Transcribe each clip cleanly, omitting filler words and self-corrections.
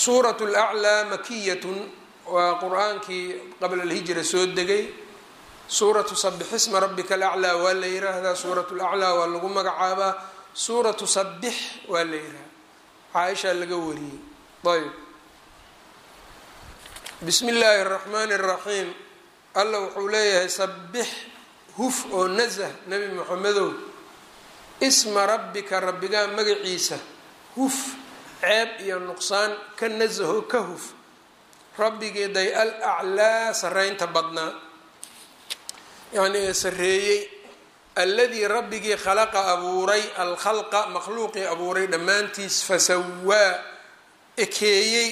suurat laclaa makiyatun waa qur-aankii qabla alhijra soo degay. suuratu sabix isma rabbika alaclaa waa la yiraahdaa, suurat laclaa waa lagu magacaabaa, suuratu sabix waa la yiraahdaa, caaisha laga wariyey. ayb bismi illaahi الraxmaani الraxiim. alla wuxuu leeyahay sabix huf oo nasah nebi moxamedow isma rabbika rabbigaa magaciisa huf, ceeb iyo nuqsaan ka nasaho ka huf, rabbigeeday alaclaa sareynta badnaa, yacnii sareeyey, alladii rabbigii khalaqa abuuray, alkhalqa makhluuqii abuuray dhammaantiis, fasawaa ekeeyey,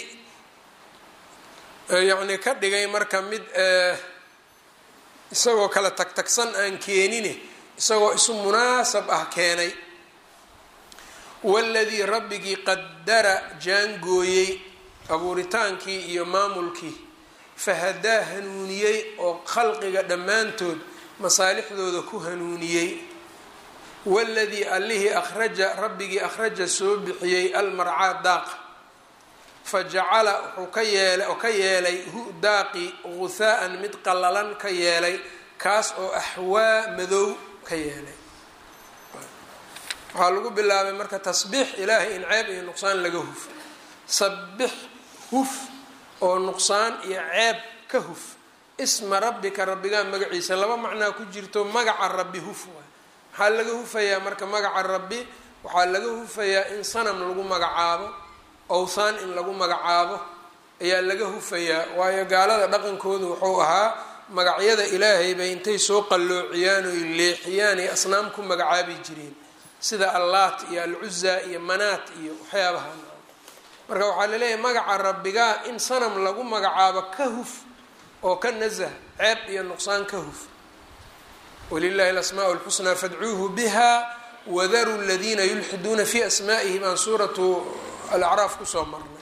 yacnii ka dhigay marka mid isagoo kala tagtagsan aan keenine isagoo isu munaasab ah keenay. waladii rabbigii qadara jaangooyey abuuritaankii iyo maamulkii, fahadaa hanuuniyey oo khalqiga dhammaantood masaalixdooda ku hanuuniyey. waladii allihii akhraja rabbigii akhraja soo bixiyey almarcaa daaq, fajacala wuxuu ka yeelay hu daaqi guhaa'an mid qallalan ka yeelay, kaas oo axwaa madow ka yeelay. waxaa lagu bilaabay marka tasbiix ilaahay in ceeb iyo nuqsaan laga huf. sabix huf oo nuqsaan iyo ceeb ka huf isma rabbika rabbigaa magaciisa. laba macnaa ku jirto, magaca rabbi huf waay. maxaa laga hufayaa marka magaca rabbi? waxaa laga hufayaa in sanam lagu magacaabo, awthaan in lagu magacaabo ayaa laga hufayaa. waayo gaalada dhaqankoodu wuxuu ahaa magacyada ilaahay bay intay soo qalloociyaan oy leexiyaan ay asnaam ku magacaabi jireen, sida allaat iyo alcuza iyo manaat iyo waxyaabaha. marka waxaa laleeyahay magaca rabbigaa in sanam lagu magacaabo ka huf oo ka nasah ceeb iyo nuqsaan ka huf. walilahi alasmaau lxusnaa fadcuuhu biha wadaru ladiina yulxiduuna fi asmaa'ihi baan suuratu alacraaf kusoo marnay.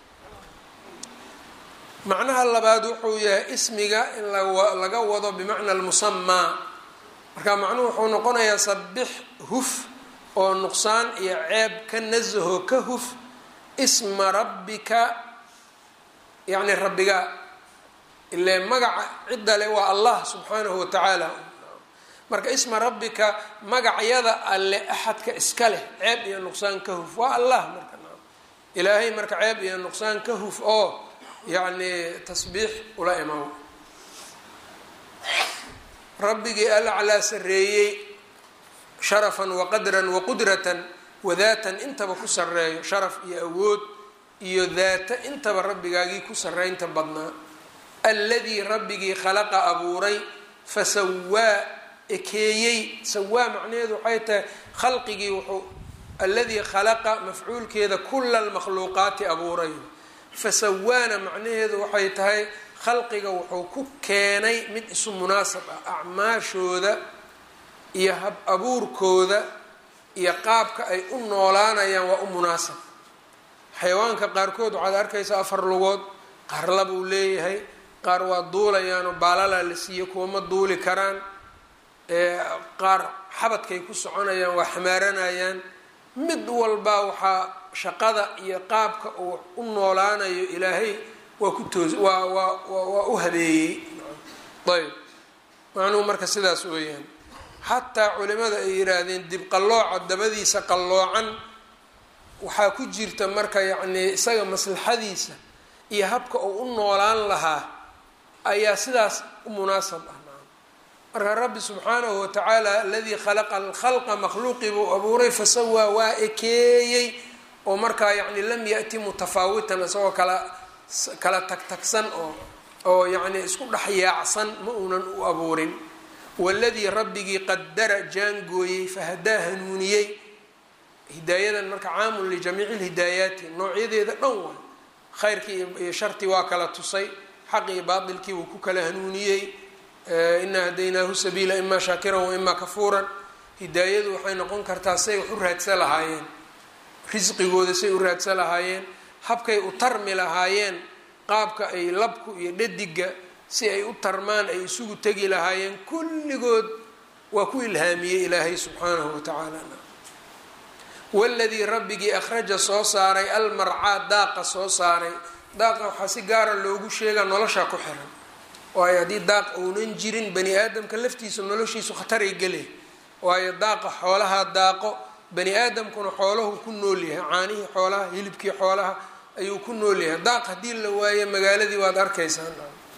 macnaha labaad wuxuu yahay ismiga in laga wado bimacna almusamaa. marka macnuhu wuxuu noqonayaa sabix huf oo nuqsaan iyo ceeb ka nasaho ka huf isma rabbika, yacni rabbiga ile magaca cidda le waa allah subxaanahu watacaala. marka isma rabbika magacyada alle axadka iska leh ceeb iyo nuqsaan ka huf waa allah. marka ilaahay marka ceeb iyo nuqsaan ka huf oo yacni tasbiix ula imaw. rabbigii alaclaa sareeyey sharafan waqadran waqudratan wadaatan intaba ku sareeyo, sharaf iyo awood iyo daata intaba rabbigaagii ku sareynta badnaa. alladii rabbigii khalaqa abuuray, fasawaa ekeeyey. sawaa macnaheedu waxay tahay khalqigii wuxuu alladii khalaqa mafcuulkeeda kula almakhluuqaati abuuray, fasawaana macnaheedu waxay tahay khalqiga wuxuu ku keenay mid isu munaasab ah, acmaashooda iyo hab abuurkooda iyo qaabka ay u noolaanayaan waa u munaasab. xayawaanka qaarkood waxaad arkaysaa 4 lugood, qaar labuu leeyahay, qaar waa duulayaanoo baalalaa la siiyo, kuwa ma duuli karaan, qaar xabadkay ku soconayaan waa xamaaranayaan. mid walbaa waxaa shaqada iyo qaabka uu u noolaanayo ilaahay waa ku toos waa u habeeyey. ayb macnuhu marka sidaas weeyaan. xataa culimada ay yihaahdeen dib qallooca dabadiisa qalloocan waxaa ku jirta marka yacnii isaga maslaxadiisa iyo habka uu u noolaan lahaa ayaa sidaas u munaasab ah. marka rabbi subxaanahu watacaala aladii khalaqa alkhalqa makhluuqii buu abuuray, fasawaa waa ekeeyey oo markaa yacni lam ya'ti mutafaawitan isagoo kala tagtagsan oo yacni isku dhex yaacsan ma uunan u abuurin. waladii rabbigii qadara jaangooyey, fahadaa hanuuniyey. hidaayadan marka caamun lijamiici lhidaayaati, noocyadeeda dhan waay. khayrkii iyo shartii waa kala tusay, xaqi iyo baatilkii wuu ku kala hanuuniyey. inaa hadaynaahu sabiila imaa shaakiran wa imaa kafuuran. hidaayadu waxay noqon kartaa say wax u raadsan lahaayeen, risqigooda say u raadsan lahaayeen, habkay u tarmi lahaayeen, qaabka ay labku iyo dhadiga si ay u tarmaan ay isugu tegi lahaayeen, kulligood waa ku ilhaamiyey ilaahay subxaanahu watacaala. waladii rabbigii akhraja soo saaray almarcaa daaqa soo saaray. daaqa waxaa si gaara loogu sheegaa nolosha ku xiran, waayo haddii daaq uunan jirin bani aadamka laftiisa noloshiisu khataray gele, waayo daaqa xoolaha daaqo, bani aadamkuna xoolahu ku nool yahay, caanihii xoolaha, hilibkii xoolaha ayuu ku nool yahay. daaq haddii la waayo magaaladii waad arkaysaa.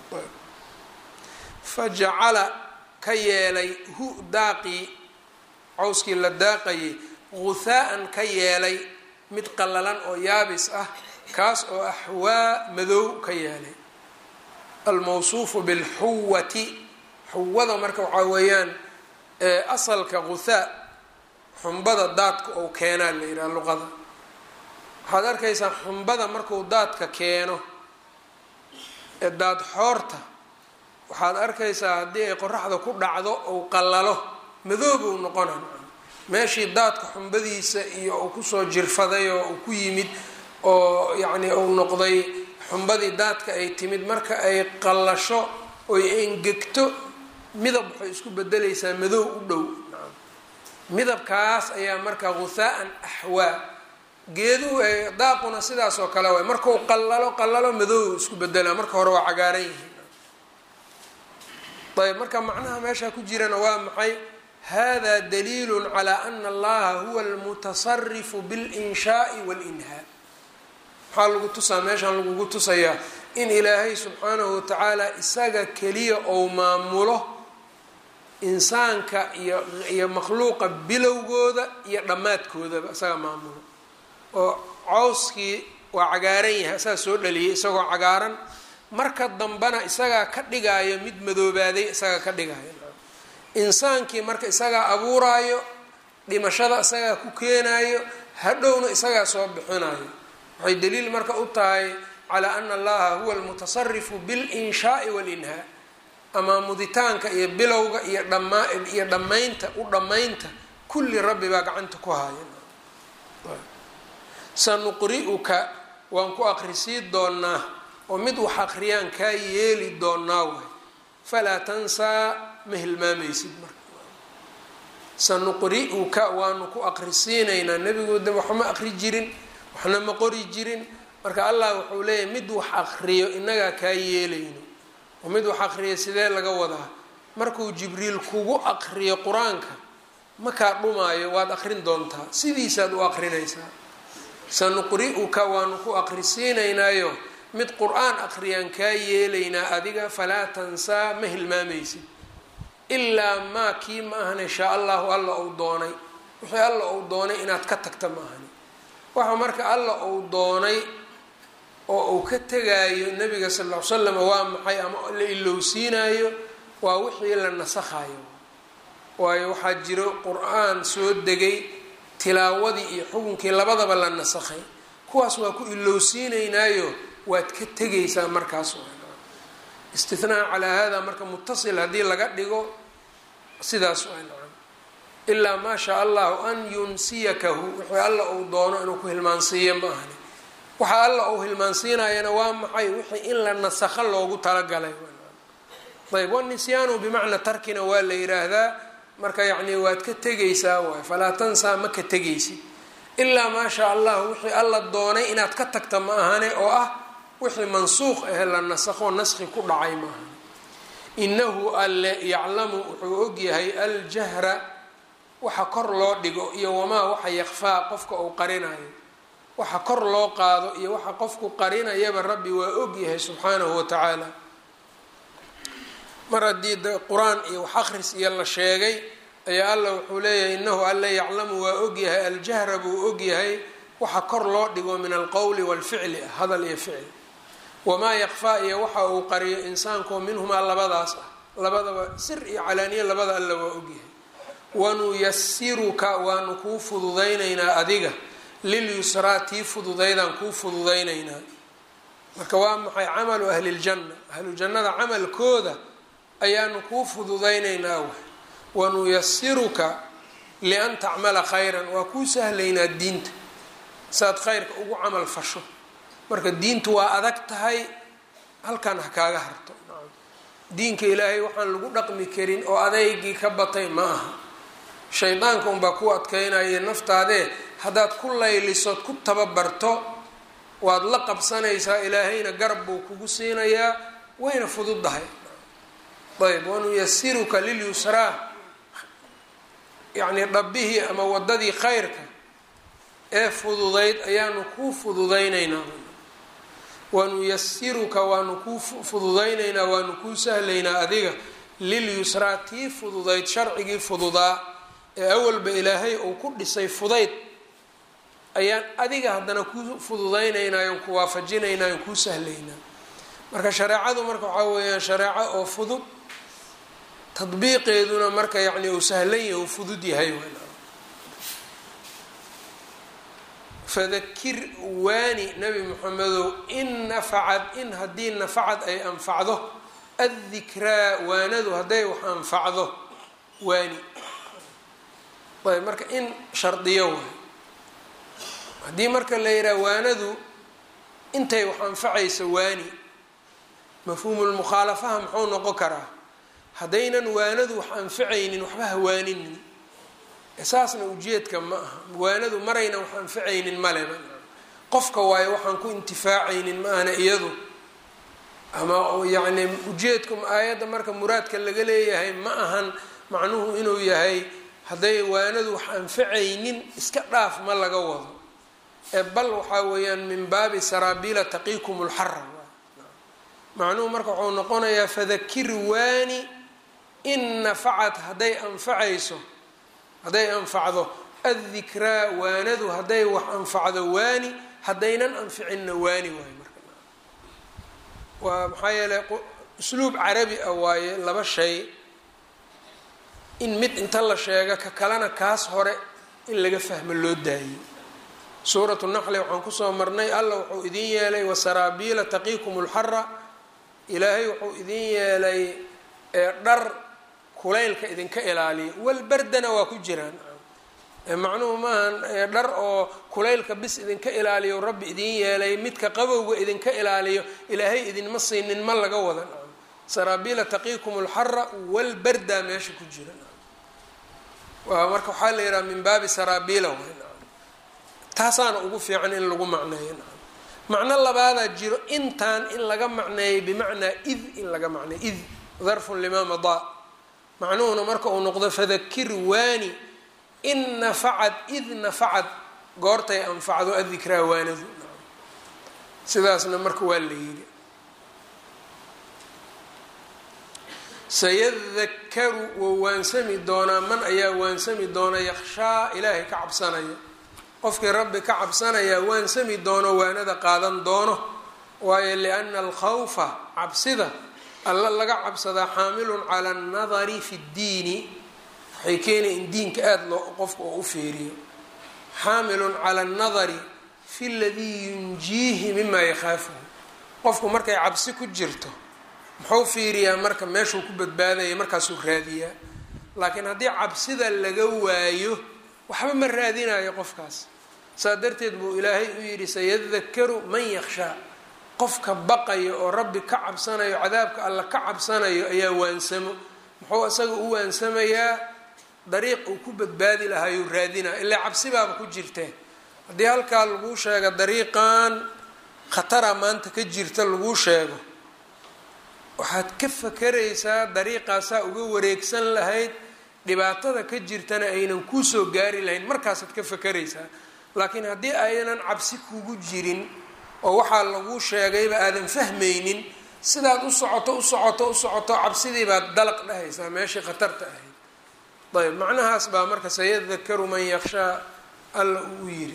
fajacala ka yeelay hu daaqii cawskii la daaqayay guhaa'an ka yeelay mid qallalan oo yaabis ah, kaas oo axwaa madow ka yeelay. almawsuufu bilxuwati, xuwada marka waxaa weeyaan asalka guhaa xumbada daadka ou keenaa la yidhaha luqada. waxaad arkaysaa xumbada marku daadka keeno ee daad xoorta, waxaad arkaysaa haddii ay qoraxda ku dhacdo ou qallalo madoobuu noqona. meeshii daadka xumbadiisa iyo uu kusoo jirfaday oo uu ku yimid oo yacni uu noqday xumbadii daadka ay timid, marka ay qallasho oy engegto midab waxay isku bedelaysaa madow u dhow. midabkaas ayaa marka guhaa'an axwaa. geeduhu daaquna sidaas oo kale waay, markau qallalo madow isku bedelaa, marka hore waa cagaaran yihiin. ayb marka macnaha meesha ku jirana waa maxay? hada daliilu calaa ana allaha huwa almutasarifu bilinshaai walinhaa. maxaa lagu tusaa meeshaan lagugu tusayaa in ilaahay subxaanahu watacaala isaga keliya ou maamulo insaanka iyo makhluuqa bilowgooda iyo dhammaadkoodaba isaga maamulo. oo cawskii waa cagaaran yahay, isaga soo dhaliyay isagoo cagaaran, marka dambana isagaa ka dhigaayo mid madoobaaday, isagaa ka dhigaayo. insaankii marka isagaa abuuraayo, dhimashada isagaa ku keenaayo, hadhowna isagaa soo bixinayo. waxay daliil marka u tahay calaa ana allaha huwa almutasarifu bilinshaai walinhaa. amaamuditaanka iyo bilowga iyo dhammaynta u dhammaynta kulli rabbi baa gacanta ku haya. sanuqri'uka waan ku aqrisii doonaa oo mid wax aqriyaan kaa yeeli doonaa waay, falaa tansaa ma hilmaamaysid. marka sanuqri'uka waanu ku aqrisiinaynaa. nebigooda waxma aqri jirin, waxna ma qori jirin, marka allah wuxuu leeyahay mid wax aqriyo inagaa kaa yeelayno. oo mid wax aqriya sidee laga wadaa? markuu jibriil kugu aqriyo qur-aanka makaa dhumaayo, waad aqrin doontaa, sidiisaad u aqrinaysaa. sanuqri'uka waanu ku aqrisiinaynaayo mid qur-aan aqriyaan kaa yeelaynaa adiga, falaa tansaa ma hilmaamaysid, ilaa maa kii ma ahane shaa allahu alla ou doonay. wixii alla ou doonay inaad ka tagta ma ahani. waxa marka alla ou doonay oo uu ka tegaayo nabiga sal ll ly slam waa maxay? ama la ilowsiinaayo waa wixii la nasakhayo. waayo waxaa jiro qur-aan soo degay tilaawadii iyo xukunkii labadaba la nasakhay, kuwaas waa ku ilowsiinaynaayo waad ka tegaysaa markaas. istinaa calaa hada marka mutasil haddii laga dhigo sidaas waa nacam. ilaa maa shaa allahu an yunsiyakahu, wixii alla uu doono inuu ku hilmaansiiyo ma ahani. waxa alla uu hilmaansiinayana waa maxay? wixii in la nasakho loogu talagalay. ayb wanisyaanu bimacnaa tarkina waa la yiraahdaa. marka yacni waad ka tegaysaa waay, falaa tansaa ma ka tegaysid, ilaa maa shaa allah wixii alla doonay inaad ka tagta ma ahane, oo ah wixii mansuuq ahe la nasakho naskhi ku dhacay ma ahane. inahu alle yaclamu wuxuu ogyahay aljahra waxa kor loo dhigo iyo wamaa waxa yakfaa qofka uu qarinayo. waxa kor loo qaado iyo waxa qofku qarinayaba rabbi waa ogyahay subxaanahu watacaala. mar haddii qur-aan iyo wax akhris iyo la sheegay ayaa alla wuxuu leeyahay inahu alla yaclamu waa ogyahay aljahra buu ogyahay waxa kor loo dhigo min alqowli walficli ah, hadal iyo ficil. wamaa yakfaa iyo waxa uu qariyo insaanko minhumaa labadaas ah, labadaba sir iyo calaaniya labada alla waa ogyahay. wanuyasiruka waanu kuu fududaynaynaa adiga lilyusraa tii fududaydaan kuu fududaynaynaa. marka waa maxay? camalu ahliljanna, ahlujannada camalkooda ayaanu kuu fududaynaynaa w. wanuyasiruka lian tacmala khayran, waa kuu sahlaynaa diinta saad khayrka ugu camal fasho. marka diintu waa adag tahay, halkan ha kaaga harto. diinka ilaahay waxaan lagu dhaqmi karin oo adeygii ka batay ma aha. shaydaanka unbaa ku adkaynaya naftaadee haddaad ku laylisood ku tababarto waad la qabsanaysaa, ilaahayna garab buu kugu siinayaa, wayna fududahay. ayb wanuyasiruka lilyusraa, yacnii dhabbihii ama waddadii khayrka ee fududayd ayaanu kuu fududaynaynaa. wanuyasiruka waanu kuu fududaynaynaa, waanu kuu sahlaynaa adiga lilyusraa tii fududayd, sharcigii fududaa ee awalba ilaahay uu ku dhisay fudayd ayaan adiga haddana kuu fududaynaynaayon ku waafajinaynaayon kuu sahlaynaa. marka shareecadu marka waxaa weeyaan shareeco oo fudud, tadbiiqeeduna marka yacni uu sahlan yahay, uu fudud yahay. fadakir waani nabi moxamedow in nafacad, in haddii nafacad ay anfacdo, addikraa waanadu hadday wax anfacdo, waani. ayb marka in shardiyo waay. haddii marka la yidhaha waanadu intay wax anfacaysa waani, mafhuumulmukhaalafaha muxuu noqon karaa? haddaynan waanadu wax anfacaynin waxba hawaaninin, saasna ujeedka ma aha. waanadu marayna wax anfacaynin maleba, qofka waayo waxaan ku intifaacaynin ma ahna iyadu, ama yacni ujeedku aayadda marka muraadka laga leeyahay ma ahan macnuhu inuu yahay hadday waanadu wax anfacaynin iska dhaaf ma laga wado, bal waxaa weeyaan min baabi saraabiila taqiikum lxara. macnuhu marka wuxuu noqonayaa fadakir waani in nafacad hadday anfacayso, hadday anfacdo, addikraa waanadu hadday wax anfacdo waani, haddaynan anficinna waani waayo. marka waa maxaa yeelay usluub carabi ah waaye, laba shay in mid inta la sheega ka kalena kaas hore in laga fahmo loo daayey. suuratu naxli waxaan kusoo marnay alla wuxuu idin yeelay wasaraabiila taqiikum lxara, ilaahay wuxuu idin yeelay dhar kulaylka idinka ilaaliya, walbardana waa ku jiraan. macnuhu maahan dhar oo kulaylka bis idinka ilaaliyo rabbi idin yeelay, midka qabowga idinka ilaaliyo ilaahay idinma siinin ma laga wada. saraabiila taqiikum lxara walbarda meesha ku jira. marka waxaa la yidhaha min baabi saraabiila, taasaana ugu fiican in lagu macneeyo. macno labaadaa jiro intaan in laga macneeyay bimacnaa id, in laga macneeyo id darfun limaa madaa. macnuhuna marka uu noqdo fadakir waani in nafacad, id nafacad goortay anfacdo addikraa waanadu. sidaasna marka waa la yidhi. sayadakaru wou waansami doonaa, man ayaa waansami doona yakhshaa ilaahay ka cabsanaya. qofkii rabbi ka cabsanaya waansami doono, waanada qaadan doono. waayo liana alkhawfa cabsida alla laga cabsadaa xaamilun cala annadari fi ddiini, waxay keenay in diinka aada loo qofka oo u fiiriyo. xaamilun cala annadari fi ladii yunjiihi mimaa yakhaafuhu. qofku markay cabsi ku jirto muxuu fiiriyaa marka meeshuu ku badbaadaya, markaasuu raadiyaa. laakiin haddii cabsida laga waayo waxba ma raadinayo qofkaas. saa darteed buu ilaahay u yidhi sayadakaru man yakhshaa, qofka baqayo oo rabbi ka cabsanayo, cadaabka alla ka cabsanayo ayaa waansamo. muxuu isaga u waansamayaa? dariiq uu ku badbaadi lahaayuu raadinaa, ilaa cabsibaaba ku jirtee. haddii halkaa laguu sheego dariiqan khatara maanta ka jirta laguu sheego, waxaad ka fakeraysaa dariiqaasaa uga wareegsan lahayd, dhibaatada ka jirtana aynan kuusoo gaari lahayn, markaasaad ka fakeraysaa. laakiin haddii aynan cabsi kugu jirin oo waxaa laguu sheegayba aadan fahmaynin, sidaad u socoto cabsidii baad dalaq dhahaysaa meeshii khatarta ahayd. ayb macnahaas baa marka sayadakaru man yakhshaa alla uu yiri.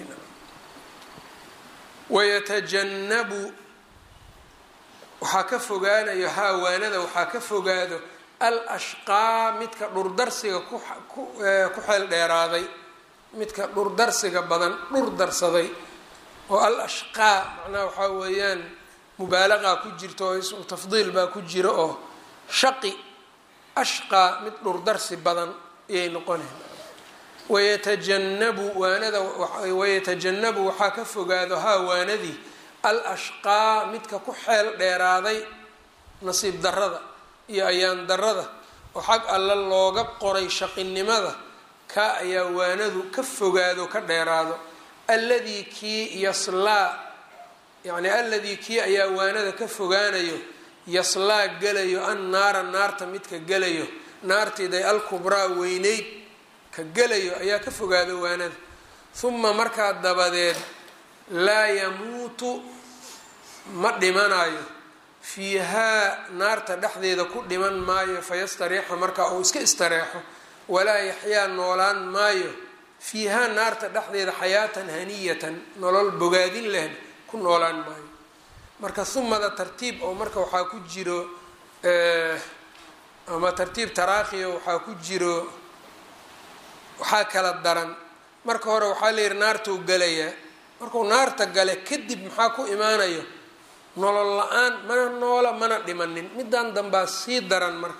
wayatajannabu waxaa ka fogaanayo haawaanada, waxaa ka fogaado al-ashqaa midka dhurdarsiga ku xeel dheeraaday, midka dhurdarsiga badan dhurdarsaday. oo al-ashqaa macnaha waxaa weeyaan mubaalaqaa ku jirto oo ismu tafdiil baa ku jiro, oo shaqi ashqaa mid dhurdarsi badan ayay noqoneen. wayatajannabu waxaa ka fogaado haawaanadii al-ashqaa midka ku xeel dheeraaday nasiib darada iyo ayaan darada oo xag alla looga qoray shaqinimada, ka ayaa waanadu ka fogaado ka dheeraado. alladii kii yaslaa yani alladii kii ayaa waanada ka fogaanayo yaslaa gelayo annaara naarta midka gelayo naartiiday alkubraa weyneyd ka gelayo ayaa ka fogaada waanada uma markaa dabadeed laa yamuutu ma dhimanayo fiihaa naarta dhexdeeda ku dhiman maayo fayastariixa markaa uu iska istareexo walaa yaxyaa noolaan maayo fiihaa naarta dhexdeeda xayaatan haniyatan nolol bogaadin leh ku noolaan maayo marka humada tartiib oo marka waxaa ku jiro ama tartiib taraakhiyo waxaa ku jiro waxaa kala daran marka hore waxaa la yihi naartuu galayaa markuu naarta gale kadib maxaa ku imaanayo nolol la-aan mana noola mana dhimanin midaan dambaa sii daran marka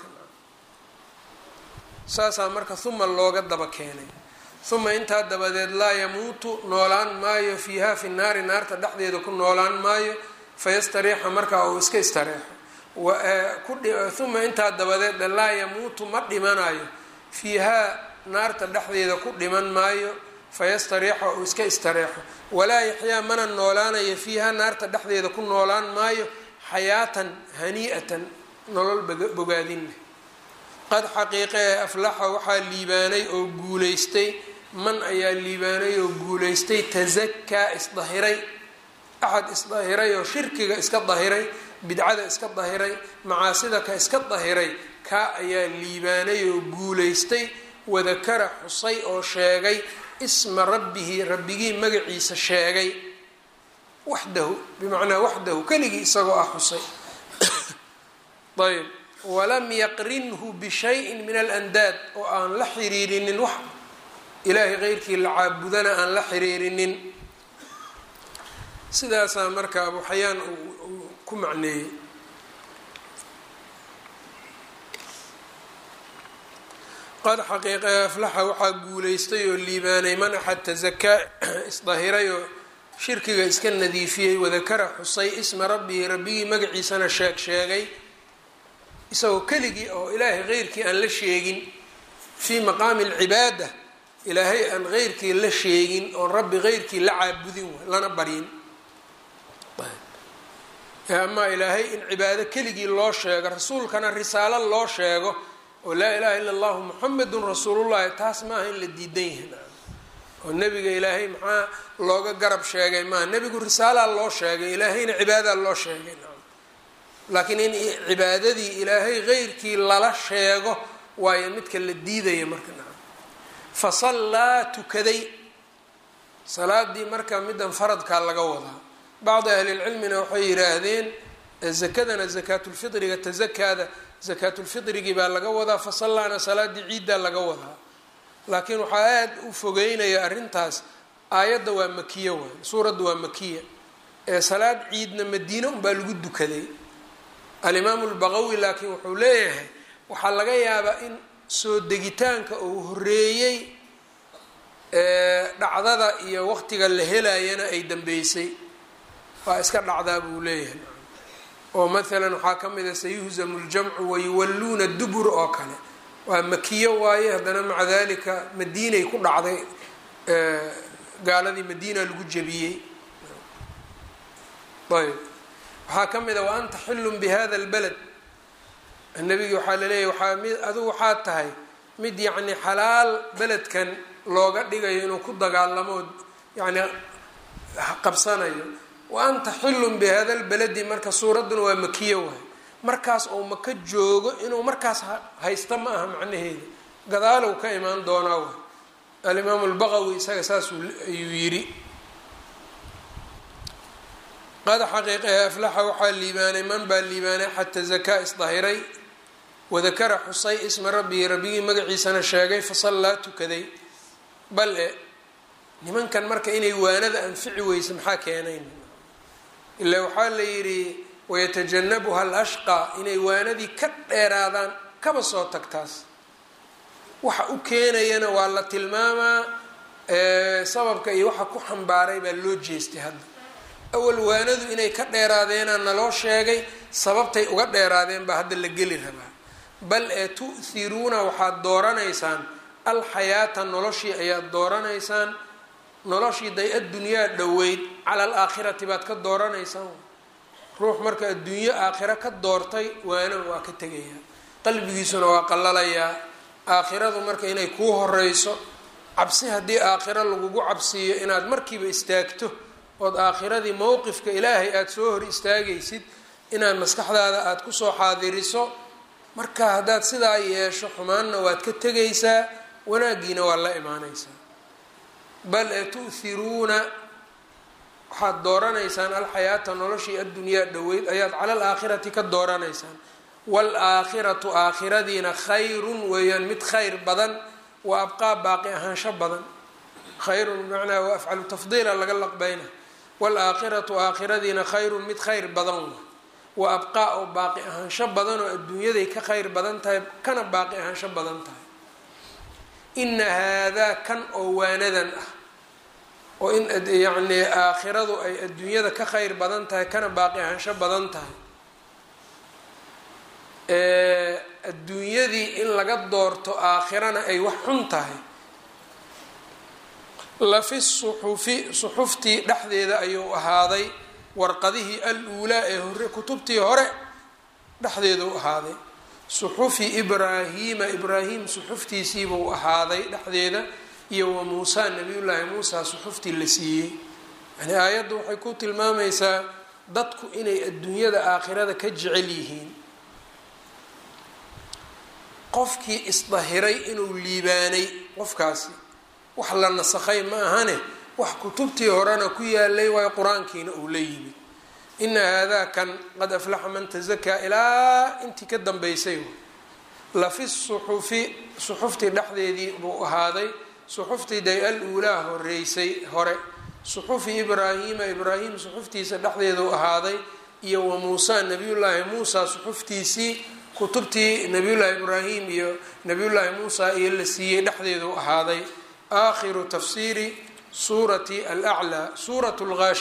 saasaa marka huma looga daba keenay uma intaa dabadeed laa yamuutu noolaan maayo fiiha fi naari naarta dhexdeeda ku noolaan maayo fayastariixa markaa uu iska istareexo uma intaa dabadeed laa yamuutu ma dhimanayo fiihaa naarta dhexdeeda ku dhiman maayo fayastariixa uu iska istareexo walaa yaxyaa mana noolaanayo fiihaa naarta dhexdeeda ku noolaan maayo xayaatan hanii'atan nolol bogaadin leh qad xaqiiqee aflaxa waxaa liibaanay oo guulaystay man ayaa liibaanay oo guulaystay tasakaa isdahiray axad isdahiray oo shirkiga iska dahiray bidcada iska dahiray macaasida ka iska dahiray kaa ayaa liibaanay oo guulaystay wadakara xusay oo sheegay isma rabbihi rabbigii magaciisa sheegay waxdahu bimacnaa waxdahu keligii isagoo ah xusay ayb walam yaqrinhu bishayin min alandaad oo aan la xiriirinin wax ilaahay keyrkii la caabudana aan la xiriirinin sidaasaa marka abu xayaan uu ku macneeyey qad xaqiiqee aflaxa waxaa guulaystay oo liibaanay man axad tasakaa isdahiray oo shirkiga iska nadiifiyey wadakara xusay isma rabbihi rabbigii magaciisana sheegay isagoo keligii oo ilaahay keyrkii aan la sheegin fii maqaami alcibaada ilaahay aan keyrkii la sheegin oon rabbi keyrkii la caabudin lana baryin amaa ilaahay in cibaado keligii loo sheego rasuulkana risaalo loo sheego oo laa ilaha illa allahu muxamedun rasuulullahi taas maaha in la diidan yahay oo nebiga ilaahay maxaa looga garab sheegay maaha nebigu risaalaa loo sheegay ilaahayna cibaadaa loo sheegay laakiin in cibaadadii ilaahay keyrkii lala sheego waayo midka la diidaya marka fasallaa tukaday salaadii marka midan faradkaa laga wadaa bacdi ahlilcilmina waxay yidhaahdeen zakadana zakaatulfitriga tasakaada zakaatulfitrigii baa laga wadaa fasallaana salaadii ciiddaa laga wadaa laakiin waxaa aada u fogeynaya arrintaas aayadda waa makiya waay suuradda waa makiya ee salaad ciidna madiina unbaa lagu dukaday alimaamu lbaqawi laakiin wuxuu leeyahay waxaa laga yaabaa in soo degitaanka uu horeeyey dhacdada iyo waqtiga la helayana ay dambeysay waa iska dhacdaa buu leeyahay oo maalan waxaa ka mid a sayuhzamu ljamcu wayuwalluuna dubur oo kale waa makiyo waaye haddana maca dalika madiinay ku dhacday gaaladii madiina lagu jebiyey ayb waxaa ka mid a wa anta xillun bi hada lbalad nabigi waxaa laleeyahy adigu waxaa tahay mid yacni xalaal beledkan looga dhigayo inuu ku dagaalamo yani qabsanayo wa anta xillun bi hada lbaladi marka suuradduna waa makiyo waay markaas oo maka joogo inuu markaas haysta ma aha macnaheeda gadaalow ka imaan doonaa waay alimaamu lbaqawi isaga saas ayuu yidhi qad xaqiiqahe aflaxa waxaa liibaanay man baa liibaanay xata zakaa isdahiray wadakara xusay isma rabbihi rabbigii magaciisana sheegay fasallaa tukaday bal nimankan marka inay waanada anfici weysa maxaa keenayn ilaa waxaa la yidhi wayatajannabuha alashqaa inay waanadii ka dheeraadaan kaba soo tagtaas waxa u keenayana waa la tilmaamaa sababka iyo waxa ku xambaaray baa loo jeestay hadda awal waanadu inay ka dheeraadeenaa naloo sheegay sababtay uga dheeraadeen baa hadda la geli rabaa bal tu'hiruuna waxaad dooranaysaan alxayaata noloshii ayaad dooranaysaan noloshii day addunyaa dhoweyd cala alaakhirati baad ka dooranaysaa. ruux marka adduunyo aakhiro ka doortay waana waa ka tegayaa, qalbigiisuna waa qallalayaa. aakhiradu marka inay kuu horeyso, cabsi haddii aakhiro lagugu cabsiiyo inaad markiiba istaagto ood aakhiradii mowqifka ilaahay aada soo hor istaagaysid, inaad maskaxdaada aada kusoo xaadiriso. marka haddaad sidaa yeesho xumaanna waad ka tegaysaa, wanaaggiina waa la imaanaysaa. bal tu'hiruuna, waxaad dooranaysaan alxayaata noloshii addunyaa dhoweyd ayaad cala alaakhirati ka dooranaysaan. waalaakhiratu aakhiradiina khayrun weeyaan mid khayr badan, wa abqaa baaqi ahaansho badan. khayrun bimacnaa waa afcalu tafdiila laga laqbayna. waalaakhiratu aakhiradiina khayrun mid khayr badan wa abqaa oo baaqi ahaansho badan, oo adduunyaday ka khayr badan tahay kana baaqi ahaansho badan tahay. ina haadaa kan oo waanadan ah, oo in yacni aakhiradu ay adduunyada ka khayr badan tahay kana baaqi ahaansho badan tahay, adduunyadii in laga doorto aakhirana ay wax xun tahay. lafi suxufi, suxuftii dhexdeeda ayuu ahaaday, warqadihii al-uulaa ee hore, kutubtii hore dhexdeeduu ahaaday. suxufi ibraahiima, ibraahim suxuftiisiibuu ahaaday dhexdeeda, iyo wa muusaa, nabiyullaahi muusaa suxuftii la siiyey. yani aayaddu waxay ku tilmaamaysaa dadku inay adduunyada aakhirada ka jecel yihiin. qofkii isdahiray inuu liibaanay, qofkaasi wax la nasakhay ma ahane, wax kutubtii horena ku yaalay waayo qur-aankiina uu la yimid. ina haadaa kan qad aflaxa man tazakaa ilaa intii ka dambeysay. lafi suxufi, suxuftii dhexdeedii buu ahaaday, suxuftii day al-uulaa horeysay hore. suxufi ibraahiima, ibraahim suxuftiisa dhexdeeduu ahaaday, iyo wa muusaa, nabiyullaahi muusaa suxuftiisii, kutubtii nabiyullaahi ibraahim iyo nabiyullaahi muusaa iyo la siiyey dhexdeeduu ahaaday. aakhiru tafsiiri suurati alaclaa, suurat lgaashi.